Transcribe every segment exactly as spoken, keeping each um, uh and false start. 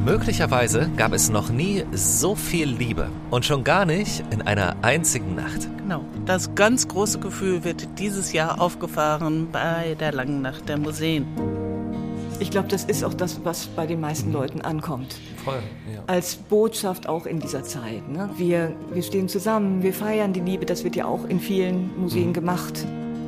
Möglicherweise gab es noch nie so viel Liebe und schon gar nicht in einer einzigen Nacht. Genau, das ganz große Gefühl wird dieses Jahr aufgefahren bei der Langen Nacht der Museen. Ich glaube, das ist auch das, was bei den meisten mhm. Leuten ankommt. Voll, ja. Als Botschaft auch in dieser Zeit. Ne? Wir, wir stehen zusammen, wir feiern die Liebe, das wird ja auch in vielen Museen mhm. gemacht.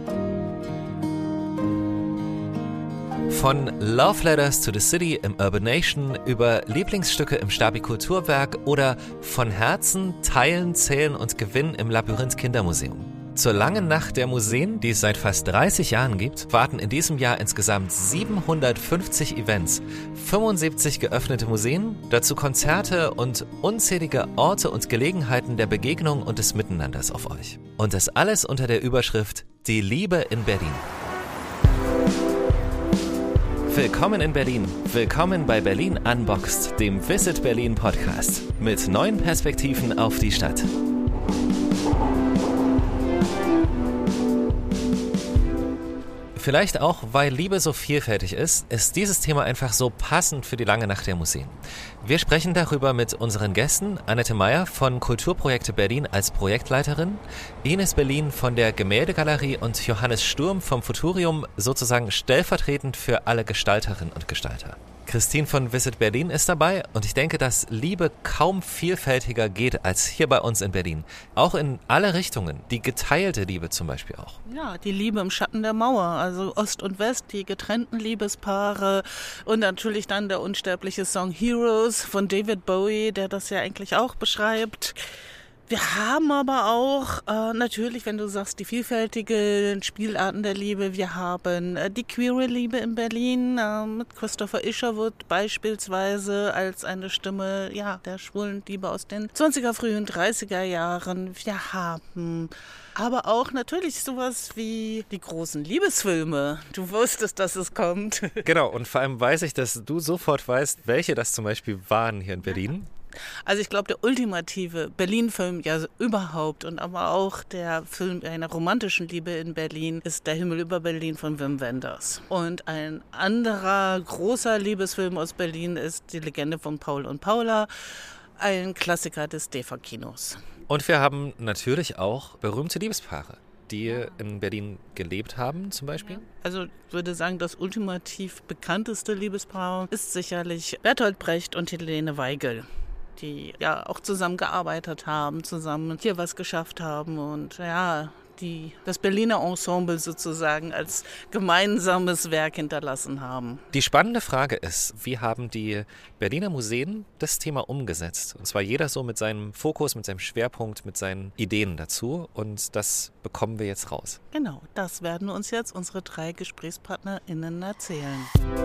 Von Love Letters to the City im Urbanation über Lieblingsstücke im Stabi Kulturwerk oder von Herzen, Teilen, Zählen und Gewinnen im Labyrinth Kindermuseum. Zur Langen Nacht der Museen, die es seit fast dreißig Jahren gibt, warten in diesem Jahr insgesamt siebenhundertfünfzig Events, fünfundsiebzig geöffnete Museen, dazu Konzerte und unzählige Orte und Gelegenheiten der Begegnung und des Miteinanders auf euch. Und das alles unter der Überschrift Die Liebe in Berlin. Willkommen in Berlin. Willkommen bei Berlin Unboxed, dem Visit Berlin Podcast mit neuen Perspektiven auf die Stadt. Vielleicht auch, weil Liebe so vielfältig ist, ist dieses Thema einfach so passend für die Lange Nacht der Museen. Wir sprechen darüber mit unseren Gästen, Annette Meyer von Kulturprojekte Berlin als Projektleiterin, Ines Berlin von der Gemäldegalerie und Johannes Sturm vom Futurium, sozusagen stellvertretend für alle Gestalterinnen und Gestalter. Christine von Visit Berlin ist dabei und ich denke, dass Liebe kaum vielfältiger geht als hier bei uns in Berlin. Auch in alle Richtungen, die geteilte Liebe zum Beispiel auch. Ja, die Liebe im Schatten der Mauer, also Ost und West, die getrennten Liebespaare und natürlich dann der unsterbliche Song Heroes von David Bowie, der das ja eigentlich auch beschreibt. Wir haben aber auch äh, natürlich, wenn du sagst, die vielfältigen Spielarten der Liebe. Wir haben äh, die queere Liebe in Berlin äh, mit Christopher Isherwood beispielsweise als eine Stimme ja der schwulen Liebe aus den zwanziger, frühen dreißiger Jahren. Wir haben aber auch natürlich sowas wie die großen Liebesfilme. Du wusstest, dass es kommt. Genau, und vor allem weiß ich, dass du sofort weißt, welche das zum Beispiel waren hier in Berlin. Also ich glaube, der ultimative Berlin-Film ja überhaupt und aber auch der Film einer romantischen Liebe in Berlin ist Der Himmel über Berlin von Wim Wenders. Und ein anderer großer Liebesfilm aus Berlin ist Die Legende von Paul und Paula, ein Klassiker des D E F A-Kinos. Und wir haben natürlich auch berühmte Liebespaare, die in Berlin gelebt haben zum Beispiel. Also ich würde sagen, das ultimativ bekannteste Liebespaar ist sicherlich Bertolt Brecht und Helene Weigel, die ja auch zusammen gearbeitet haben, zusammen hier was geschafft haben und ja, die das Berliner Ensemble sozusagen als gemeinsames Werk hinterlassen haben. Die spannende Frage ist, wie haben die Berliner Museen das Thema umgesetzt? Und zwar jeder so mit seinem Fokus, mit seinem Schwerpunkt, mit seinen Ideen dazu und das bekommen wir jetzt raus. Genau, das werden uns jetzt unsere drei GesprächspartnerInnen erzählen.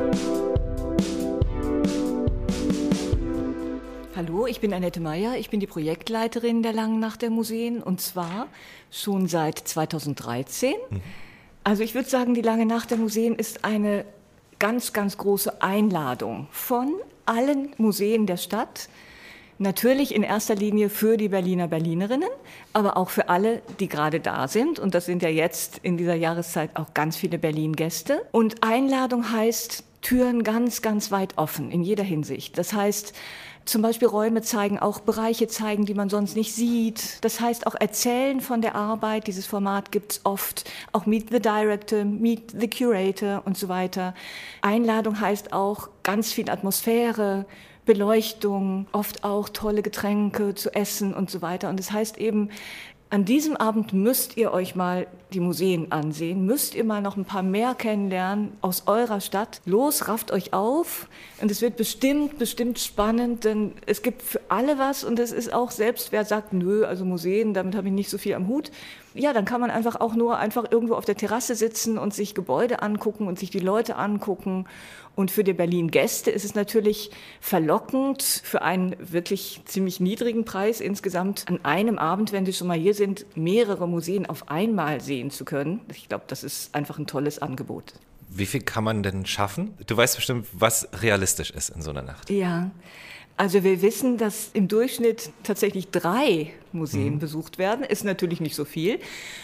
Hallo, ich bin Annette Meyer, ich bin die Projektleiterin der Langen Nacht der Museen und zwar schon seit zweitausenddreizehn. Mhm. Also ich würde sagen, die Lange Nacht der Museen ist eine ganz, ganz große Einladung von allen Museen der Stadt. Natürlich in erster Linie für die Berliner Berlinerinnen, aber auch für alle, die gerade da sind. Und das sind ja jetzt in dieser Jahreszeit auch ganz viele Berlin-Gäste. Und Einladung heißt Türen ganz, ganz weit offen in jeder Hinsicht. Das heißt, zum Beispiel Räume zeigen, auch Bereiche zeigen, die man sonst nicht sieht. Das heißt auch Erzählen von der Arbeit. Dieses Format gibt's oft. Auch Meet the Director, Meet the Curator und so weiter. Einladung heißt auch ganz viel Atmosphäre, Beleuchtung, oft auch tolle Getränke zu essen und so weiter. Und das heißt eben, an diesem Abend müsst ihr euch mal die Museen ansehen, müsst ihr mal noch ein paar mehr kennenlernen aus eurer Stadt. Los, rafft euch auf und es wird bestimmt, bestimmt spannend, denn es gibt für alle was und es ist auch selbst, wer sagt, nö, also Museen, damit habe ich nicht so viel am Hut. Ja, dann kann man einfach auch nur einfach irgendwo auf der Terrasse sitzen und sich Gebäude angucken und sich die Leute angucken. Und für die Berlin-Gäste ist es natürlich verlockend, für einen wirklich ziemlich niedrigen Preis insgesamt an einem Abend, wenn Sie schon mal hier sind, mehrere Museen auf einmal sehen zu können. Ich glaube, das ist einfach ein tolles Angebot. Wie viel kann man denn schaffen? Du weißt bestimmt, was realistisch ist in so einer Nacht. Ja, also wir wissen, dass im Durchschnitt tatsächlich drei Museen mhm. besucht werden. Ist natürlich nicht so viel.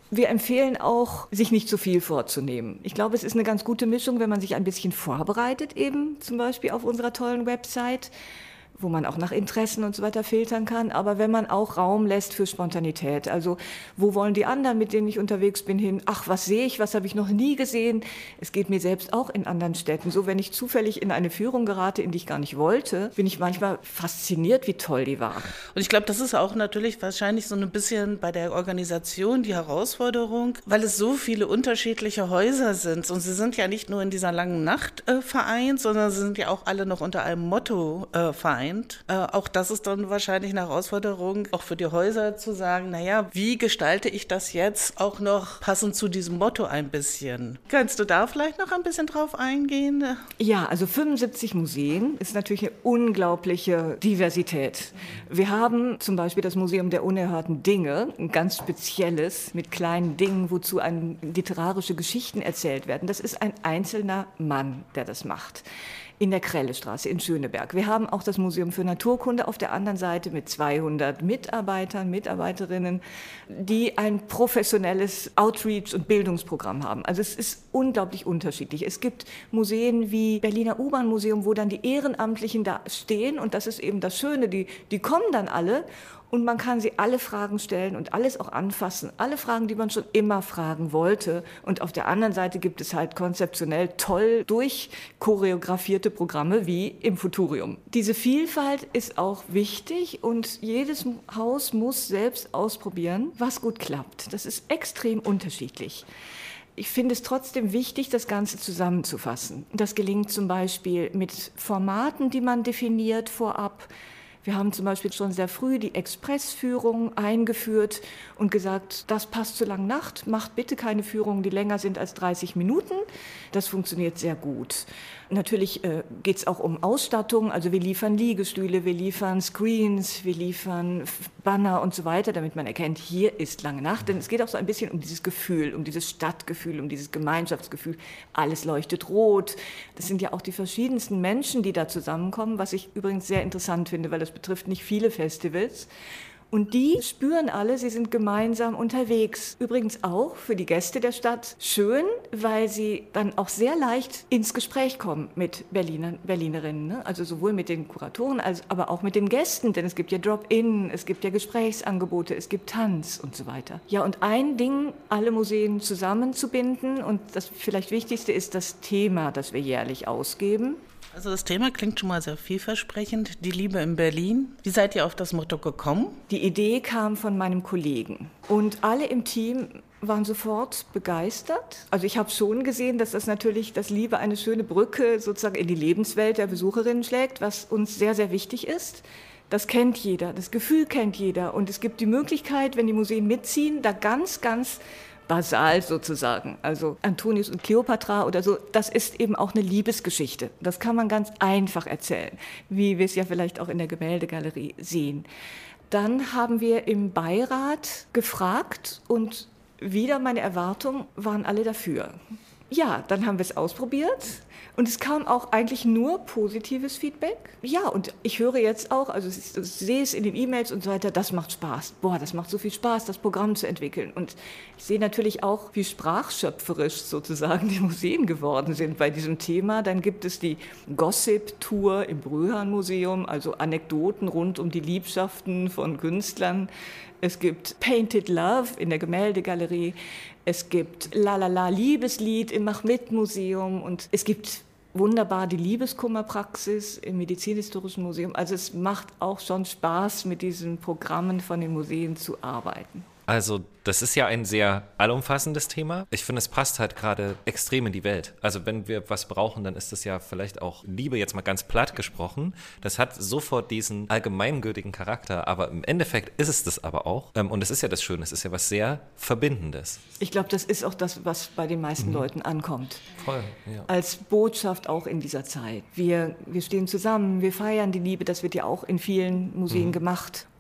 Wir empfehlen auch, sich nicht zu viel vorzunehmen. Ich glaube, es ist eine ganz gute Mischung, wenn man sich ein bisschen vorbereitet, eben zum Beispiel auf unserer tollen Website, wo man auch nach Interessen und so weiter filtern kann, aber wenn man auch Raum lässt für Spontanität. Also wo wollen die anderen, mit denen ich unterwegs bin, hin? Ach, was sehe ich, was habe ich noch nie gesehen? Es geht mir selbst auch in anderen Städten so. Wenn ich zufällig in eine Führung gerate, in die ich gar nicht wollte, bin ich manchmal fasziniert, wie toll die war. Und ich glaube, das ist auch natürlich wahrscheinlich so ein bisschen bei der Organisation die Herausforderung, weil es so viele unterschiedliche Häuser sind. Und sie sind ja nicht nur in dieser langen Nacht äh, vereint, sondern sie sind ja auch alle noch unter einem Motto äh, vereint. Äh, auch das ist dann wahrscheinlich eine Herausforderung, auch für die Häuser zu sagen, naja, wie gestalte ich das jetzt auch noch passend zu diesem Motto ein bisschen? Kannst du da vielleicht noch ein bisschen drauf eingehen? Ja, also fünfundsiebzig Museen ist natürlich eine unglaubliche Diversität. Wir haben zum Beispiel das Museum der unerhörten Dinge, ein ganz spezielles mit kleinen Dingen, wozu ein, literarische Geschichten erzählt werden. Das ist ein einzelner Mann, der das macht. In der Krellestraße in Schöneberg. Wir haben auch das Museum für Naturkunde auf der anderen Seite mit zweihundert Mitarbeitern, Mitarbeiterinnen, die ein professionelles Outreach- und Bildungsprogramm haben. Also es ist unglaublich unterschiedlich. Es gibt Museen wie Berliner U-Bahn-Museum, wo dann die Ehrenamtlichen da stehen und das ist eben das Schöne, die, die kommen dann alle und man kann sie alle Fragen stellen und alles auch anfassen. Alle Fragen, die man schon immer fragen wollte. Und auf der anderen Seite gibt es halt konzeptionell toll durchchoreografierte Programme wie im Futurium. Diese Vielfalt ist auch wichtig und jedes Haus muss selbst ausprobieren, was gut klappt. Das ist extrem unterschiedlich. Ich finde es trotzdem wichtig, das Ganze zusammenzufassen. Das gelingt zum Beispiel mit Formaten, die man definiert vorab. Wir haben zum Beispiel schon sehr früh die Expressführung eingeführt und gesagt, das passt zur langen Nacht, macht bitte keine Führungen, die länger sind als dreißig Minuten. Das funktioniert sehr gut. Natürlich äh, geht es auch um Ausstattung, also wir liefern Liegestühle, wir liefern Screens, wir liefern Banner und so weiter, damit man erkennt, hier ist lange Nacht. Denn es geht auch so ein bisschen um dieses Gefühl, um dieses Stadtgefühl, um dieses Gemeinschaftsgefühl. Alles leuchtet rot. Das sind ja auch die verschiedensten Menschen, die da zusammenkommen, was ich übrigens sehr interessant finde, weil das betrifft nicht viele Festivals. Und die spüren alle, sie sind gemeinsam unterwegs. Übrigens auch für die Gäste der Stadt schön, weil sie dann auch sehr leicht ins Gespräch kommen mit Berlinern, Berlinerinnen. Ne? Also sowohl mit den Kuratoren, als aber auch mit den Gästen. Denn es gibt ja Drop-in, es gibt ja Gesprächsangebote, es gibt Tanz und so weiter. Ja, und ein Ding, alle Museen zusammenzubinden. Und das vielleicht Wichtigste ist das Thema, das wir jährlich ausgeben. Also das Thema klingt schon mal sehr vielversprechend. Die Liebe in Berlin. Wie seid ihr auf das Motto gekommen? Die Idee kam von meinem Kollegen. Und alle im Team waren sofort begeistert. Also ich habe schon gesehen, dass das natürlich, dass Liebe eine schöne Brücke sozusagen in die Lebenswelt der Besucherinnen schlägt, was uns sehr, sehr wichtig ist. Das kennt jeder, das Gefühl kennt jeder. Und es gibt die Möglichkeit, wenn die Museen mitziehen, da ganz, ganz basal sozusagen, also Antonius und Kleopatra oder so, das ist eben auch eine Liebesgeschichte. Das kann man ganz einfach erzählen, wie wir es ja vielleicht auch in der Gemäldegalerie sehen. Dann haben wir im Beirat gefragt und wieder meine Erwartungen waren alle dafür. Ja, dann haben wir es ausprobiert und es kam auch eigentlich nur positives Feedback. Ja, und ich höre jetzt auch, also ich sehe es in den E-Mails und so weiter, das macht Spaß. Boah, das macht so viel Spaß, das Programm zu entwickeln. Und ich sehe natürlich auch, wie sprachschöpferisch sozusagen die Museen geworden sind bei diesem Thema. Dann gibt es die Gossip-Tour im Bröhan-Museum, also Anekdoten rund um die Liebschaften von Künstlern. Es gibt Painted Love in der Gemäldegalerie. Es gibt La La La Liebeslied im Mach-Mit-Museum und es gibt wunderbar die Liebeskummerpraxis im Medizinhistorischen Museum. Also es macht auch schon Spaß, mit diesen Programmen von den Museen zu arbeiten. Also das ist ja ein sehr allumfassendes Thema. Ich finde, es passt halt gerade extrem in die Welt. Also wenn wir was brauchen, dann ist das ja vielleicht auch Liebe, jetzt mal ganz platt gesprochen. Das hat sofort diesen allgemeingültigen Charakter, aber im Endeffekt ist es das aber auch. Und es ist ja das Schöne, es ist ja was sehr Verbindendes. Ich glaube, das ist auch das, was bei den meisten mhm. Leuten ankommt. Voll, ja. Als Botschaft auch in dieser Zeit. Wir, wir stehen zusammen, wir feiern die Liebe, das wird ja auch in vielen Museen mhm. gemacht.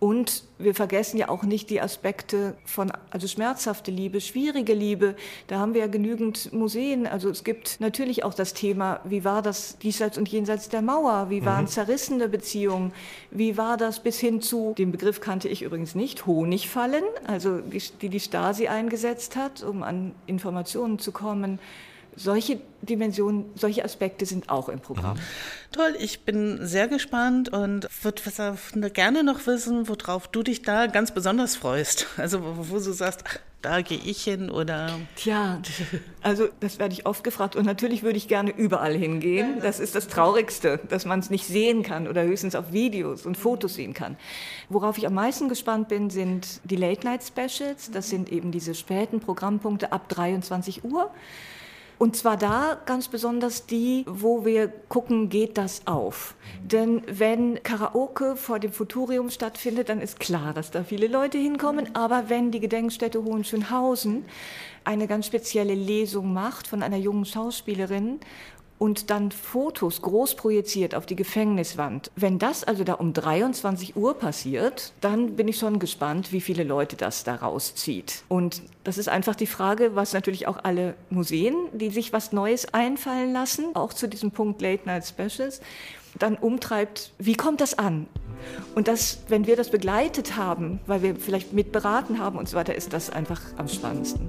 Und wir vergessen ja auch nicht die Aspekte von, also schmerzhafte Liebe, schwierige Liebe. Da haben wir ja genügend Museen. Also es gibt natürlich auch das Thema, wie war das diesseits und jenseits der Mauer? Wie waren mhm. zerrissene Beziehungen? Wie war das bis hin zu, den Begriff kannte ich übrigens nicht, Honigfallen, also die die, die Stasi eingesetzt hat, um an Informationen zu kommen. Solche Dimensionen, solche Aspekte sind auch im Programm. Toll, ich bin sehr gespannt und würde gerne noch wissen, worauf du dich da ganz besonders freust. Also wo du sagst, ach, da gehe ich hin oder... Tja, also das werde ich oft gefragt und natürlich würde ich gerne überall hingehen. Das ist das Traurigste, dass man es nicht sehen kann oder höchstens auf Videos und Fotos sehen kann. Worauf ich am meisten gespannt bin, sind die Late-Night-Specials. Das sind eben diese späten Programmpunkte ab dreiundzwanzig Uhr. Und zwar da ganz besonders die, wo wir gucken, geht das auf? Denn wenn Karaoke vor dem Futurium stattfindet, dann ist klar, dass da viele Leute hinkommen. Aber wenn die Gedenkstätte Hohenschönhausen eine ganz spezielle Lesung macht von einer jungen Schauspielerin und dann Fotos groß projiziert auf die Gefängniswand. Wenn das also da um dreiundzwanzig Uhr passiert, dann bin ich schon gespannt, wie viele Leute das da rauszieht. Und das ist einfach die Frage, was natürlich auch alle Museen, die sich was Neues einfallen lassen, auch zu diesem Punkt Late Night Specials, dann umtreibt, wie kommt das an? Und das, wenn wir das begleitet haben, weil wir vielleicht mitberaten haben und so weiter, ist das einfach am spannendsten.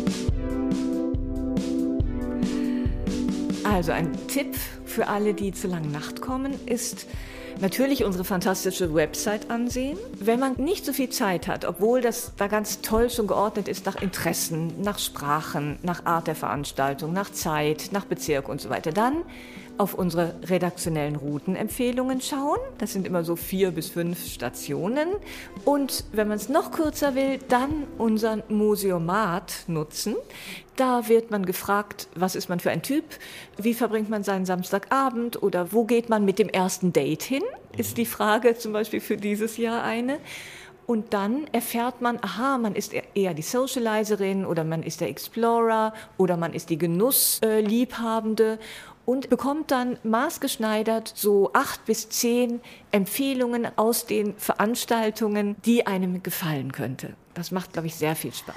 Also ein Tipp für alle, die zur langen Nacht kommen, ist natürlich unsere fantastische Website ansehen. Wenn man nicht so viel Zeit hat, obwohl das da ganz toll schon geordnet ist nach Interessen, nach Sprachen, nach Art der Veranstaltung, nach Zeit, nach Bezirk und so weiter, dann auf unsere redaktionellen Routenempfehlungen schauen. Das sind immer so vier bis fünf Stationen. Und wenn man es noch kürzer will, dann unseren Museomat nutzen. Da wird man gefragt, was ist man für ein Typ, wie verbringt man seinen Samstagabend oder wo geht man mit dem ersten Date hin, ist die Frage zum Beispiel für dieses Jahr eine. Und dann erfährt man, aha, man ist eher die Socializerin oder man ist der Explorer oder man ist die Genussliebhabende und bekommt dann maßgeschneidert so acht bis zehn Empfehlungen aus den Veranstaltungen, die einem gefallen könnte. Das macht, glaube ich, sehr viel Spaß.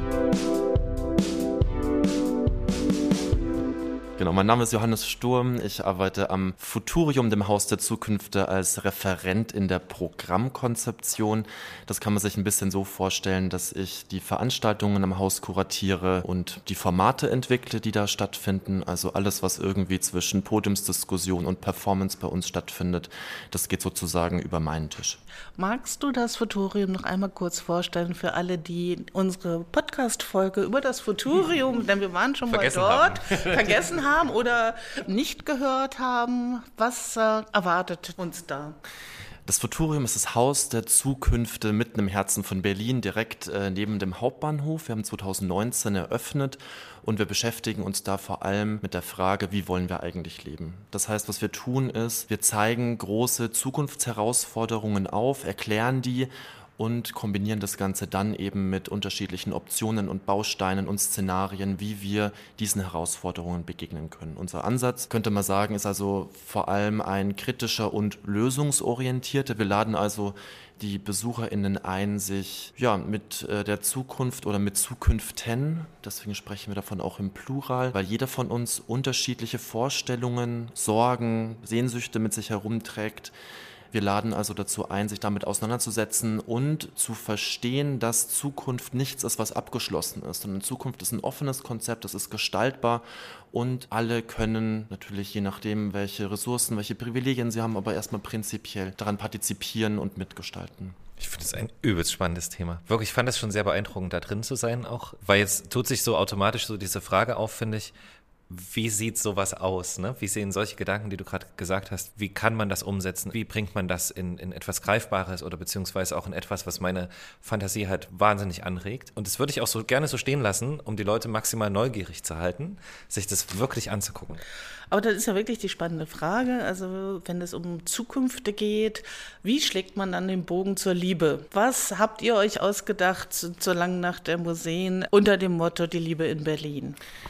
Genau, mein Name ist Johannes Sturm. Ich arbeite am Futurium, dem Haus der Zukünfte, als Referent in der Programmkonzeption. Das kann man sich ein bisschen so vorstellen, dass ich die Veranstaltungen am Haus kuratiere und die Formate entwickle, die da stattfinden. Also alles, was irgendwie zwischen Podiumsdiskussion und Performance bei uns stattfindet, das geht sozusagen über meinen Tisch. Magst du das Futurium noch einmal kurz vorstellen für alle, die unsere Podcast-Folge über das Futurium, denn wir waren schon mal dort, vergessen haben? haben oder nicht gehört haben. Was äh, erwartet uns da? Das Futurium ist das Haus der Zukünfte mitten im Herzen von Berlin, direkt äh, neben dem Hauptbahnhof. Wir haben zwanzig neunzehn eröffnet und wir beschäftigen uns da vor allem mit der Frage, wie wollen wir eigentlich leben? Das heißt, was wir tun ist, wir zeigen große Zukunftsherausforderungen auf, erklären die und kombinieren das Ganze dann eben mit unterschiedlichen Optionen und Bausteinen und Szenarien, wie wir diesen Herausforderungen begegnen können. Unser Ansatz, könnte man sagen, ist also vor allem ein kritischer und lösungsorientierter. Wir laden also die BesucherInnen ein, sich ja, mit äh, der Zukunft oder mit Zukünften, deswegen sprechen wir davon auch im Plural, weil jeder von uns unterschiedliche Vorstellungen, Sorgen, Sehnsüchte mit sich herumträgt. Wir laden also dazu ein, sich damit auseinanderzusetzen und zu verstehen, dass Zukunft nichts ist, was abgeschlossen ist, sondern Zukunft ist ein offenes Konzept, es ist gestaltbar und alle können natürlich, je nachdem, welche Ressourcen, welche Privilegien sie haben, aber erstmal prinzipiell daran partizipieren und mitgestalten. Ich finde es ein übelst spannendes Thema. Wirklich, ich fand es schon sehr beeindruckend, da drin zu sein auch, weil jetzt tut sich so automatisch so diese Frage auf, finde ich, wie sieht sowas aus? Ne? Wie sehen solche Gedanken, die du gerade gesagt hast, wie kann man das umsetzen? Wie bringt man das in, in etwas Greifbares oder beziehungsweise auch in etwas, was meine Fantasie halt wahnsinnig anregt? Und das würde ich auch so gerne so stehen lassen, um die Leute maximal neugierig zu halten, sich das wirklich anzugucken. Aber das ist ja wirklich die spannende Frage. Also wenn es um Zukünfte geht, wie schlägt man dann den Bogen zur Liebe? Was habt ihr euch ausgedacht zur langen Nacht der Museen unter dem Motto Die Liebe in Berlin?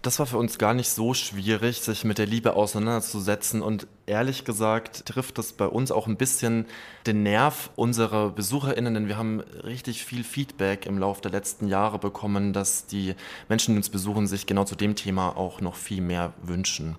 Das war für uns gar nicht so schwierig, sich mit der Liebe auseinanderzusetzen und ehrlich gesagt trifft das bei uns auch ein bisschen den Nerv unserer BesucherInnen, denn wir haben richtig viel Feedback im Laufe der letzten Jahre bekommen, dass die Menschen, die uns besuchen, sich genau zu dem Thema auch noch viel mehr wünschen.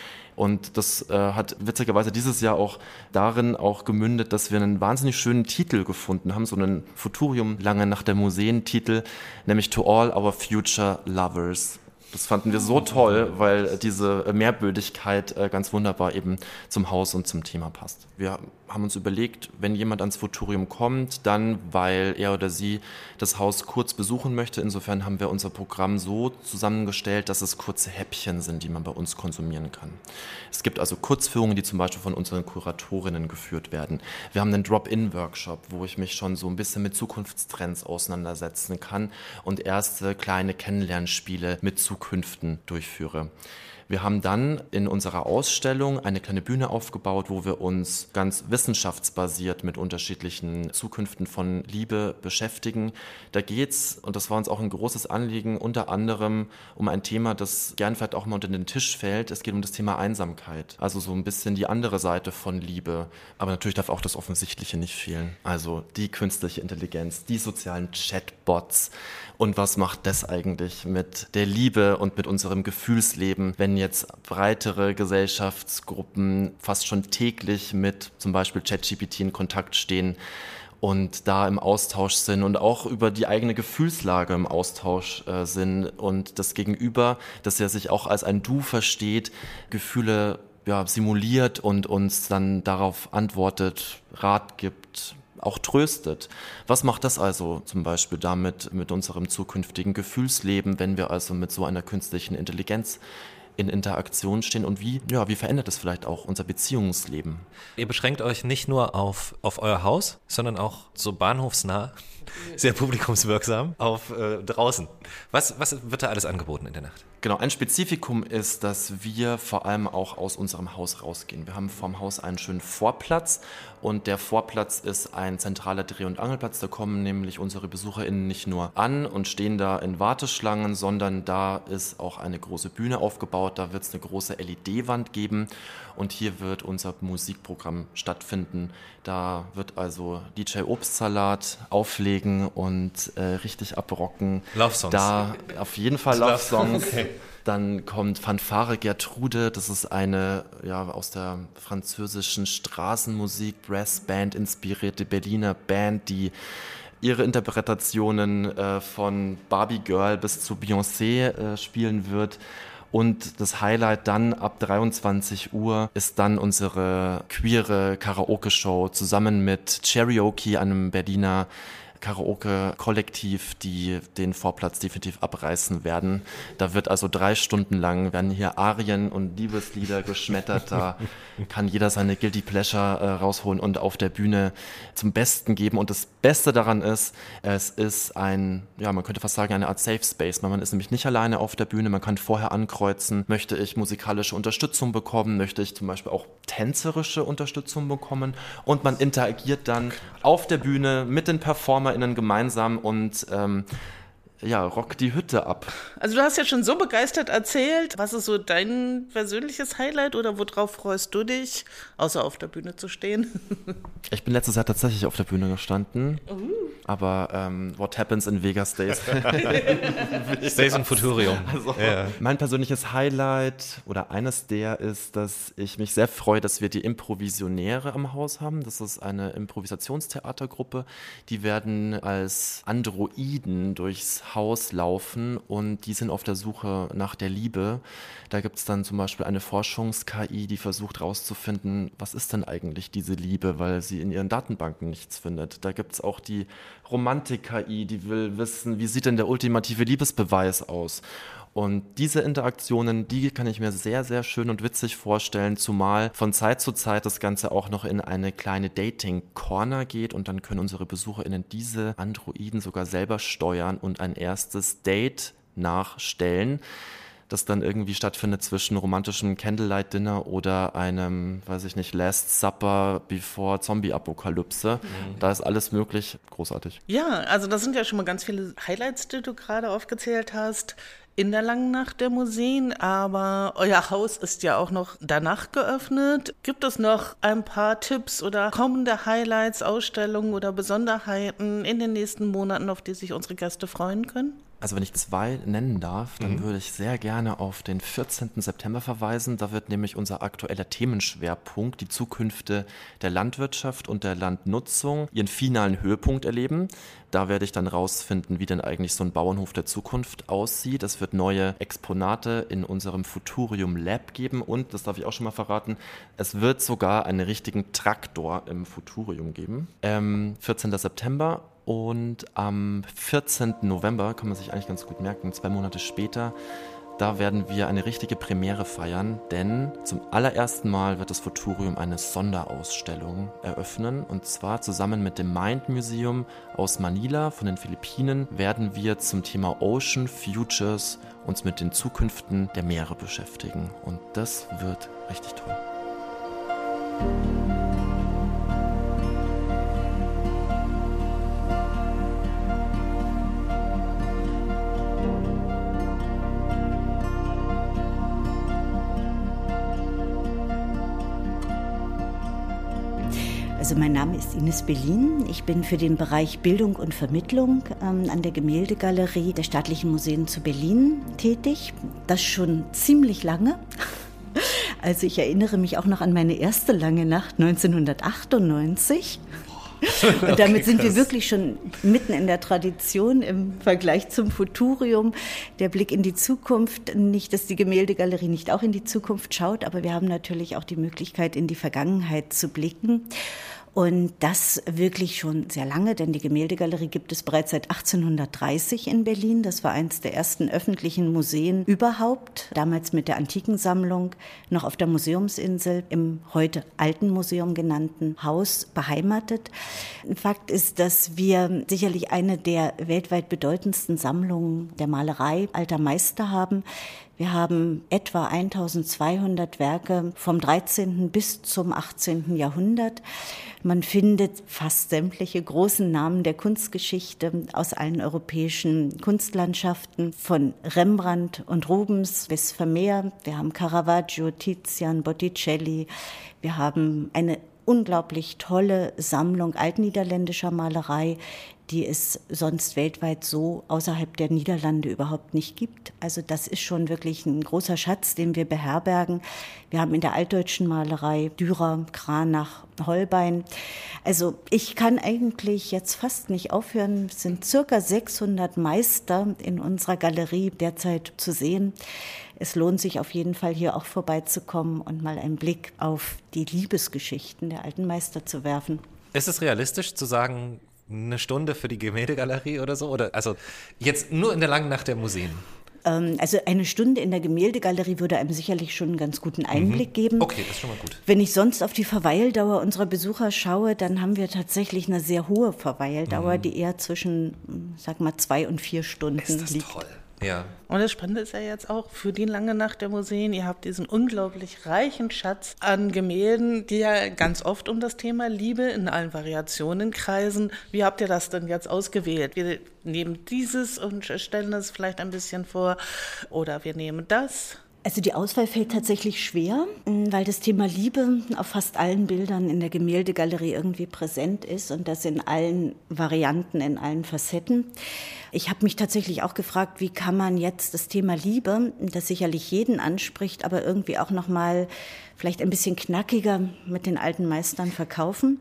Und das äh, hat witzigerweise dieses Jahr auch darin auch gemündet, dass wir einen wahnsinnig schönen Titel gefunden haben, so einen Futurium lange nach der Museen-Titel, nämlich To All Our Future Lovers. Das fanden wir so toll, weil diese Mehrbödigkeit ganz wunderbar eben zum Haus und zum Thema passt. Wir haben uns überlegt, wenn jemand ans Futurium kommt, dann, weil er oder sie das Haus kurz besuchen möchte. Insofern haben wir unser Programm so zusammengestellt, dass es kurze Häppchen sind, die man bei uns konsumieren kann. Es gibt also Kurzführungen, die zum Beispiel von unseren Kuratorinnen geführt werden. Wir haben einen Drop-in-Workshop, wo ich mich schon so ein bisschen mit Zukunftstrends auseinandersetzen kann und erste kleine Kennenlernspiele mit Zukünften durchführe. Wir haben dann in unserer Ausstellung eine kleine Bühne aufgebaut, wo wir uns ganz wissenschaftsbasiert mit unterschiedlichen Zukünften von Liebe beschäftigen. Da geht's, und das war uns auch ein großes Anliegen, unter anderem um ein Thema, das gern vielleicht auch mal unter den Tisch fällt. Es geht um das Thema Einsamkeit, also so ein bisschen die andere Seite von Liebe. Aber natürlich darf auch das Offensichtliche nicht fehlen. Also die künstliche Intelligenz, die sozialen Chatbots. Und was macht das eigentlich mit der Liebe und mit unserem Gefühlsleben, wenn jetzt breitere Gesellschaftsgruppen fast schon täglich mit zum Beispiel ChatGPT in Kontakt stehen und da im Austausch sind und auch über die eigene Gefühlslage im Austausch äh, sind und das Gegenüber, das ja sich auch als ein Du versteht, Gefühle ja, simuliert und uns dann darauf antwortet, Rat gibt, auch tröstet. Was macht das also zum Beispiel damit mit unserem zukünftigen Gefühlsleben, wenn wir also mit so einer künstlichen Intelligenz in Interaktion stehen und wie, ja, wie verändert es vielleicht auch unser Beziehungsleben? Ihr beschränkt euch nicht nur auf, auf euer Haus, sondern auch so bahnhofsnah, sehr publikumswirksam, auf äh, draußen. Was, was wird da alles angeboten in der Nacht? Genau, ein Spezifikum ist, dass wir vor allem auch aus unserem Haus rausgehen. Wir haben vorm Haus einen schönen Vorplatz und der Vorplatz ist ein zentraler Dreh- und Angelplatz. Da kommen nämlich unsere BesucherInnen nicht nur an und stehen da in Warteschlangen, sondern da ist auch eine große Bühne aufgebaut. Da wird es eine große L E D-Wand geben und hier wird unser Musikprogramm stattfinden. Da wird also D J Obstsalat auflegen und äh, richtig abrocken. Love Songs. Da auf jeden Fall Love Songs. Okay. Dann kommt Fanfare Gertrude, das ist eine ja, aus der französischen Straßenmusik, Brassband inspirierte Berliner Band, die ihre Interpretationen äh, von Barbie Girl bis zu Beyoncé äh, spielen wird. Und das Highlight dann ab dreiundzwanzig Uhr ist dann unsere queere Karaoke-Show zusammen mit Cherokee, einem Berliner Karaoke-Kollektiv, die den Vorplatz definitiv abreißen werden. Da wird also drei Stunden lang, werden hier Arien und Liebeslieder geschmettert. Da kann jeder seine Guilty Pleasure äh, rausholen und auf der Bühne zum Besten geben. Und das Beste daran ist, es ist ein, ja, man könnte fast sagen, eine Art Safe Space. Man ist nämlich nicht alleine auf der Bühne. Man kann vorher ankreuzen, möchte ich musikalische Unterstützung bekommen, möchte ich zum Beispiel auch tänzerische Unterstützung bekommen. Und man interagiert dann auf der Bühne mit den PerformerInnen gemeinsam und ähm, ja, rock die Hütte ab. Also du hast ja schon so begeistert erzählt. Was ist so dein persönliches Highlight oder worauf freust du dich, außer auf der Bühne zu stehen? Ich bin letztes Jahr tatsächlich auf der Bühne gestanden, uh. aber ähm, what happens in Vegas stays. Stays in Futurium. Also, ja. Mein persönliches Highlight oder eines der ist, dass ich mich sehr freue, dass wir die Improvisionäre am Haus haben. Das ist eine Improvisationstheatergruppe. Die werden als Androiden durchs Haus laufen und die sind auf der Suche nach der Liebe. Da gibt es dann zum Beispiel eine Forschungs-K I, die versucht herauszufinden, was ist denn eigentlich diese Liebe, weil sie in ihren Datenbanken nichts findet. Da gibt es auch die Romantik-K I, die will wissen, wie sieht denn der ultimative Liebesbeweis aus? Und diese Interaktionen, die kann ich mir sehr, sehr schön und witzig vorstellen, zumal von Zeit zu Zeit das Ganze auch noch in eine kleine Dating-Corner geht und dann können unsere BesucherInnen diese Androiden sogar selber steuern und ein erstes Date nachstellen, das dann irgendwie stattfindet zwischen romantischem Candlelight-Dinner oder einem, weiß ich nicht, Last Supper before Zombie-Apokalypse. Mhm. Da ist alles möglich. Großartig. Ja, also das sind ja schon mal ganz viele Highlights, die du gerade aufgezählt hast. in der langen Nacht der Museen, aber euer Haus ist ja auch noch danach geöffnet. Gibt es noch ein paar Tipps oder kommende Highlights, Ausstellungen oder Besonderheiten in den nächsten Monaten, auf die sich unsere Gäste freuen können? Also wenn ich zwei nennen darf, dann mhm. würde ich sehr gerne auf den vierzehnten September verweisen. Da wird nämlich unser aktueller Themenschwerpunkt, die Zukünfte der Landwirtschaft und der Landnutzung, ihren finalen Höhepunkt erleben. Da werde ich dann rausfinden, wie denn eigentlich so ein Bauernhof der Zukunft aussieht. Es wird neue Exponate in unserem Futurium Lab geben und, das darf ich auch schon mal verraten, es wird sogar einen richtigen Traktor im Futurium geben. Ähm, vierzehnten September. Und am vierzehnten November, kann man sich eigentlich ganz gut merken, zwei Monate später, da werden wir eine richtige Premiere feiern, denn zum allerersten Mal wird das Futurium eine Sonderausstellung eröffnen. Und zwar zusammen mit dem Mind Museum aus Manila von den Philippinen werden wir zum Thema Ocean Futures uns mit den Zukünften der Meere beschäftigen. Und das wird richtig toll. Also mein Name ist Ines Bellin. Ich bin für den Bereich Bildung und Vermittlung ähm, an der Gemäldegalerie der Staatlichen Museen zu Berlin tätig. Das schon ziemlich lange. Also ich erinnere mich auch noch an meine erste lange Nacht neunzehnhundertachtundneunzig. Und damit okay, sind wir wirklich schon mitten in der Tradition im Vergleich zum Futurium. Der Blick in die Zukunft, nicht, dass die Gemäldegalerie nicht auch in die Zukunft schaut, aber wir haben natürlich auch die Möglichkeit, in die Vergangenheit zu blicken. Und das wirklich schon sehr lange, denn die Gemäldegalerie gibt es bereits seit achtzehnhundertdreißig in Berlin. Das war eines der ersten öffentlichen Museen überhaupt, damals mit der Antikensammlung noch auf der Museumsinsel im heute Alten Museum genannten Haus beheimatet. Fakt ist, dass wir sicherlich eine der weltweit bedeutendsten Sammlungen der Malerei alter Meister haben. Wir haben etwa eintausendzweihundert Werke vom dreizehnten bis zum achtzehnten Jahrhundert. Man findet fast sämtliche großen Namen der Kunstgeschichte aus allen europäischen Kunstlandschaften, von Rembrandt und Rubens bis Vermeer. Wir haben Caravaggio, Tizian, Botticelli. Wir haben eine unglaublich tolle Sammlung altniederländischer Malerei, die es sonst weltweit so außerhalb der Niederlande überhaupt nicht gibt. Also das ist schon wirklich ein großer Schatz, den wir beherbergen. Wir haben in der altdeutschen Malerei Dürer, Cranach, Holbein. Also ich kann eigentlich jetzt fast nicht aufhören. Es sind circa sechshundert Meister in unserer Galerie derzeit zu sehen. Es lohnt sich auf jeden Fall, hier auch vorbeizukommen und mal einen Blick auf die Liebesgeschichten der alten Meister zu werfen. Ist es realistisch zu sagen, eine Stunde für die Gemäldegalerie oder so? Oder also jetzt nur in der langen Nacht der Museen? Ähm, also eine Stunde in der Gemäldegalerie würde einem sicherlich schon einen ganz guten Einblick mhm. geben. Okay, das ist schon mal gut. Wenn ich sonst auf die Verweildauer unserer Besucher schaue, dann haben wir tatsächlich eine sehr hohe Verweildauer, mhm. die eher zwischen, sag mal, zwei und vier Stunden liegt. Ist das liegt. Toll. Ja. Und das Spannende ist ja jetzt auch für die lange Nacht der Museen, ihr habt diesen unglaublich reichen Schatz an Gemälden, die ja ganz oft um das Thema Liebe in allen Variationen kreisen. Wie habt ihr das denn jetzt ausgewählt? Wir nehmen dieses und stellen das vielleicht ein bisschen vor oder wir nehmen das. Also die Auswahl fällt tatsächlich schwer, weil das Thema Liebe auf fast allen Bildern in der Gemäldegalerie irgendwie präsent ist und das in allen Varianten, in allen Facetten. Ich habe mich tatsächlich auch gefragt, wie kann man jetzt das Thema Liebe, das sicherlich jeden anspricht, aber irgendwie auch noch mal vielleicht ein bisschen knackiger mit den alten Meistern verkaufen.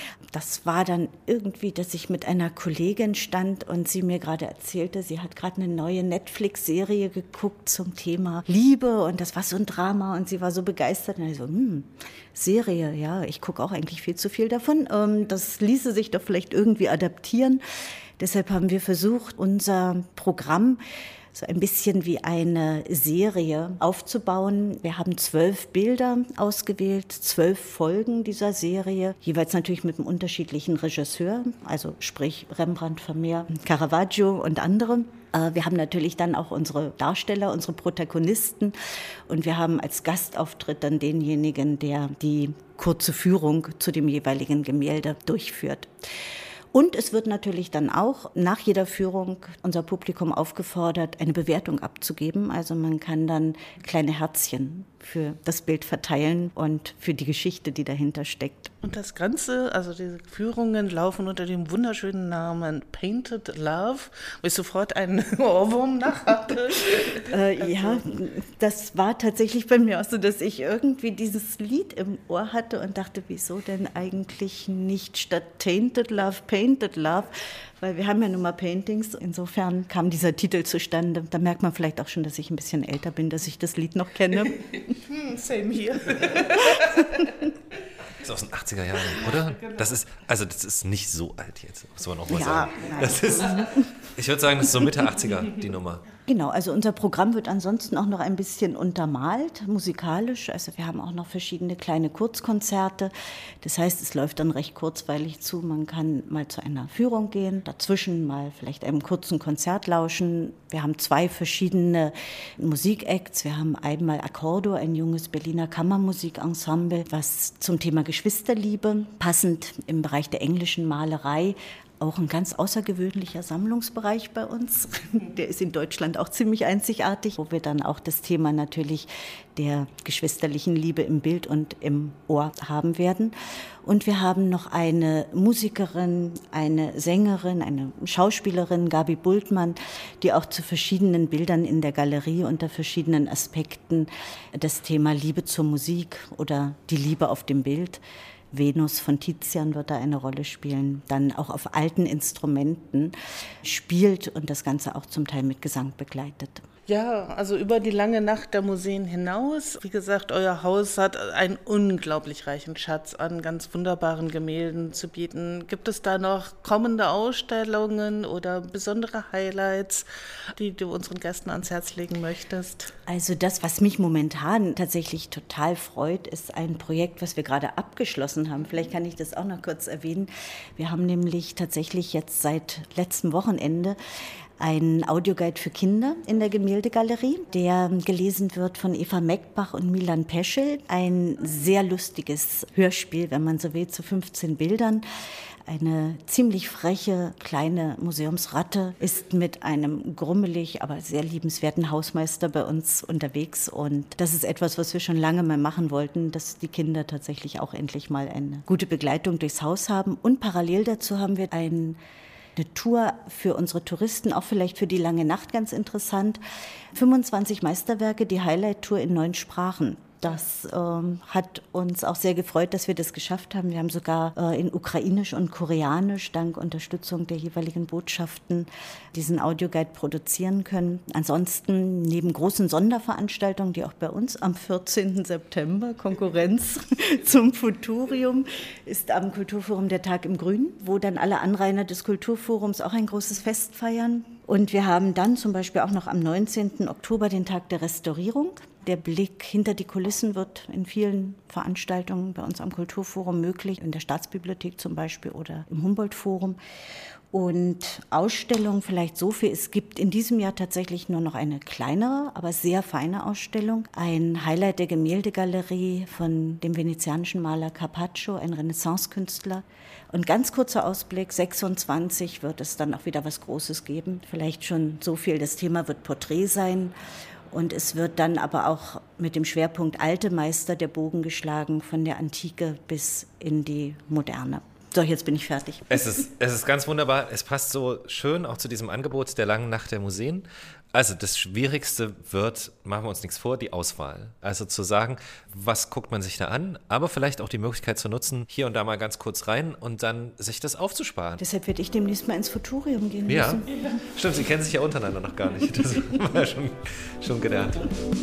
Das war dann irgendwie, dass ich mit einer Kollegin stand und sie mir gerade erzählte, sie hat gerade eine neue Netflix-Serie geguckt zum Thema Liebe und das war so ein Drama und sie war so begeistert. Und ich so, hm, Serie, ja, ich gucke auch eigentlich viel zu viel davon. Das ließe sich doch vielleicht irgendwie adaptieren. Deshalb haben wir versucht, unser Programm so ein bisschen wie eine Serie aufzubauen. Wir haben zwölf Bilder ausgewählt, zwölf Folgen dieser Serie, jeweils natürlich mit einem unterschiedlichen Regisseur, also sprich Rembrandt, Vermeer, Caravaggio und andere. Wir haben natürlich dann auch unsere Darsteller, unsere Protagonisten und wir haben als Gastauftritt dann denjenigen, der die kurze Führung zu dem jeweiligen Gemälde durchführt. Und es wird natürlich dann auch nach jeder Führung unser Publikum aufgefordert, eine Bewertung abzugeben. Also man kann dann kleine Herzchen für das Bild verteilen und für die Geschichte, die dahinter steckt. Und das Ganze, also diese Führungen laufen unter dem wunderschönen Namen Painted Love, wo ich sofort einen Ohrwurm nach hatte. Äh, ja, das war tatsächlich bei mir auch so, dass ich irgendwie dieses Lied im Ohr hatte und dachte, wieso denn eigentlich nicht statt Tainted Love, Painted Love? Weil wir haben ja nun mal Paintings, insofern kam dieser Titel zustande. Da merkt man vielleicht auch schon, dass ich ein bisschen älter bin, dass ich das Lied noch kenne. Hm, same hier. Das ist aus den achtziger Jahren, oder? Das ist, also das ist nicht so alt jetzt, muss man auch mal Ja, sagen. Das ist, ich würde sagen, das ist so Mitte achtziger, die Nummer. Genau, also unser Programm wird ansonsten auch noch ein bisschen untermalt, musikalisch. Also wir haben auch noch verschiedene kleine Kurzkonzerte. Das heißt, es läuft dann recht kurzweilig zu. Man kann mal zu einer Führung gehen, dazwischen mal vielleicht einem kurzen Konzert lauschen. Wir haben zwei verschiedene Musikacts. Wir haben einmal Accordo, ein junges Berliner Kammermusikensemble, was zum Thema Geschwisterliebe, passend im Bereich der englischen Malerei, auch ein ganz außergewöhnlicher Sammlungsbereich bei uns. Der ist in Deutschland auch ziemlich einzigartig, wo wir dann auch das Thema natürlich der geschwisterlichen Liebe im Bild und im Ohr haben werden. Und wir haben noch eine Musikerin, eine Sängerin, eine Schauspielerin, Gabi Bultmann, die auch zu verschiedenen Bildern in der Galerie unter verschiedenen Aspekten das Thema Liebe zur Musik oder die Liebe auf dem Bild, Venus von Tizian wird da eine Rolle spielen, dann auch auf alten Instrumenten spielt und das Ganze auch zum Teil mit Gesang begleitet. Ja, also über die lange Nacht der Museen hinaus. Wie gesagt, euer Haus hat einen unglaublich reichen Schatz an ganz wunderbaren Gemälden zu bieten. Gibt es da noch kommende Ausstellungen oder besondere Highlights, die du unseren Gästen ans Herz legen möchtest? Also das, was mich momentan tatsächlich total freut, ist ein Projekt, was wir gerade abgeschlossen haben. Vielleicht kann ich das auch noch kurz erwähnen. Wir haben nämlich tatsächlich jetzt seit letztem Wochenende ein Audioguide für Kinder in der Gemäldegalerie, der gelesen wird von Eva Meckbach und Milan Peschel. Ein sehr lustiges Hörspiel, wenn man so will, zu fünfzehn Bildern. Eine ziemlich freche kleine Museumsratte ist mit einem grummelig, aber sehr liebenswerten Hausmeister bei uns unterwegs. Und das ist etwas, was wir schon lange mal machen wollten, dass die Kinder tatsächlich auch endlich mal eine gute Begleitung durchs Haus haben. Und parallel dazu haben wir ein Eine Tour für unsere Touristen, auch vielleicht für die lange Nacht ganz interessant. fünfundzwanzig Meisterwerke, die Highlight-Tour in neun Sprachen. Das ähm, hat uns auch sehr gefreut, dass wir das geschafft haben. Wir haben sogar äh, in Ukrainisch und Koreanisch dank Unterstützung der jeweiligen Botschaften diesen Audioguide produzieren können. Ansonsten neben großen Sonderveranstaltungen, die auch bei uns am vierzehnten September, Konkurrenz zum Futurium, ist am Kulturforum der Tag im Grünen, wo dann alle Anrainer des Kulturforums auch ein großes Fest feiern. Und wir haben dann zum Beispiel auch noch am neunzehnten Oktober den Tag der Restaurierung. Der Blick hinter die Kulissen wird in vielen Veranstaltungen bei uns am Kulturforum möglich, in der Staatsbibliothek zum Beispiel oder im Humboldt-Forum. Und Ausstellungen vielleicht so viel. Es gibt in diesem Jahr tatsächlich nur noch eine kleinere, aber sehr feine Ausstellung. Ein Highlight der Gemäldegalerie von dem venezianischen Maler Carpaccio, ein Renaissance-Künstler. Und ganz kurzer Ausblick, sechsundzwanzig wird es dann auch wieder was Großes geben. Vielleicht schon so viel, das Thema wird Porträt sein. Und es wird dann aber auch mit dem Schwerpunkt alte Meister der Bogen geschlagen, von der Antike bis in die Moderne. So, jetzt bin ich fertig. Es ist, es ist ganz wunderbar. Es passt so schön auch zu diesem Angebot der langen Nacht der Museen. Also das Schwierigste wird, machen wir uns nichts vor, die Auswahl. Also zu sagen, was guckt man sich da an, aber vielleicht auch die Möglichkeit zu nutzen, hier und da mal ganz kurz rein und dann sich das aufzusparen. Deshalb werde ich demnächst mal ins Futurium gehen müssen. Ja, stimmt, Sie kennen sich ja untereinander noch gar nicht. Das haben wir ja schon, schon gelernt.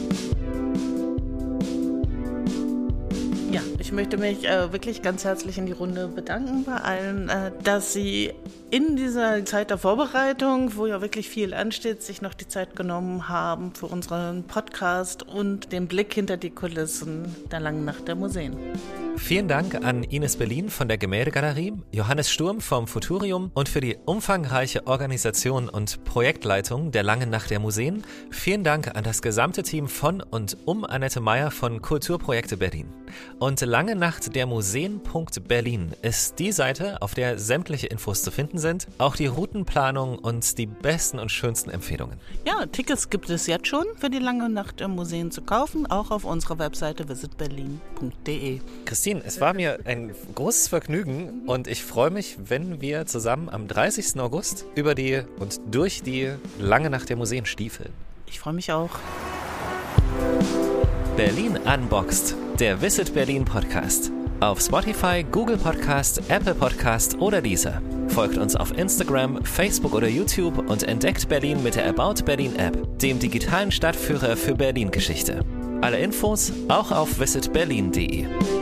Ja, ich möchte mich äh, wirklich ganz herzlich in die Runde bedanken bei allen, äh, dass Sie in dieser Zeit der Vorbereitung, wo ja wirklich viel ansteht, sich noch die Zeit genommen haben für unseren Podcast und den Blick hinter die Kulissen der langen Nacht der Museen. Vielen Dank an Ines Berlin von der Gemäldegalerie, Johannes Sturm vom Futurium und für die umfangreiche Organisation und Projektleitung der langen Nacht der Museen. Vielen Dank an das gesamte Team von und um Annette Meyer von Kulturprojekte Berlin. Und lange Nacht der Museen Punkt Berlin ist die Seite, auf der sämtliche Infos zu finden sind, auch die Routenplanung und die besten und schönsten Empfehlungen. Ja, Tickets gibt es jetzt schon für die lange Nacht der Museen zu kaufen, auch auf unserer Webseite visit berlin punkt de. Christine, es war mir ein großes Vergnügen und ich freue mich, wenn wir zusammen am dreißigsten August über die und durch die lange Nacht der Museen stiefeln. Ich freue mich auch. Berlin Unboxed, der Visit Berlin Podcast. Auf Spotify, Google Podcast, Apple Podcast oder Deezer. Folgt uns auf Instagram, Facebook oder YouTube und entdeckt Berlin mit der About Berlin App, dem digitalen Stadtführer für Berlin-Geschichte. Alle Infos auch auf visit berlin punkt de.